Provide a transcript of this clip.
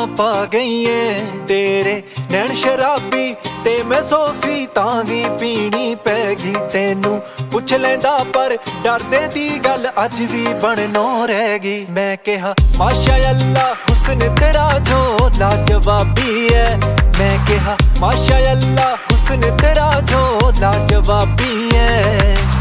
पा गई है तेरे नैन शराबी ते मैं सोफी तां भी पीनी पैगी तेनू पुछ लैंदा पर डरदे दी गल अज भी बननों रह गई। मैं कहा माशा अल्लाह हुस्न तेरा जो लाजवाबी है, मैं कहा माशा अल्लाह हुस्न तेरा जो लाजवाबी है।